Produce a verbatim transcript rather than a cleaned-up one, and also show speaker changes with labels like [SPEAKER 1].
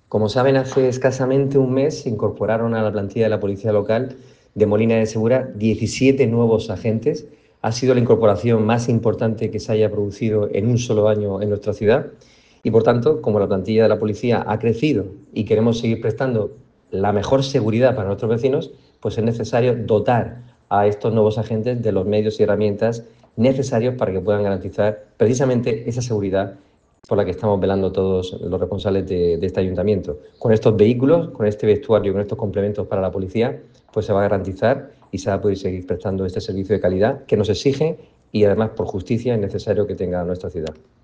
[SPEAKER 1] Como saben, hace escasamente un mes se incorporaron a la plantilla de la Policía Local de Molina de Segura diecisiete nuevos agentes. Ha sido la incorporación más importante que se haya producido en un solo año en nuestra ciudad y, por tanto, como la plantilla de la policía ha crecido y queremos seguir prestando la mejor seguridad para nuestros vecinos, pues es necesario dotar a estos nuevos agentes de los medios y herramientas necesarios para que puedan garantizar precisamente esa seguridad por la que estamos velando todos los responsables de, de este ayuntamiento. Con estos vehículos, con este vestuario, con estos complementos para la policía, pues se va a garantizar y se va a poder seguir prestando este servicio de calidad que nos exige y además por justicia es necesario que tenga nuestra ciudad.